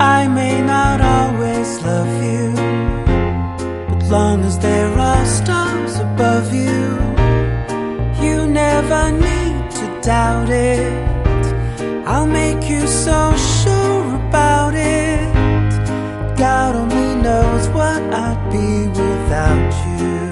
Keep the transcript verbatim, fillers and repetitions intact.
I may not always love you, but long as there are stars above you, you never need to doubt it. I'll make you so sure about it. God only knows what I'd be without you.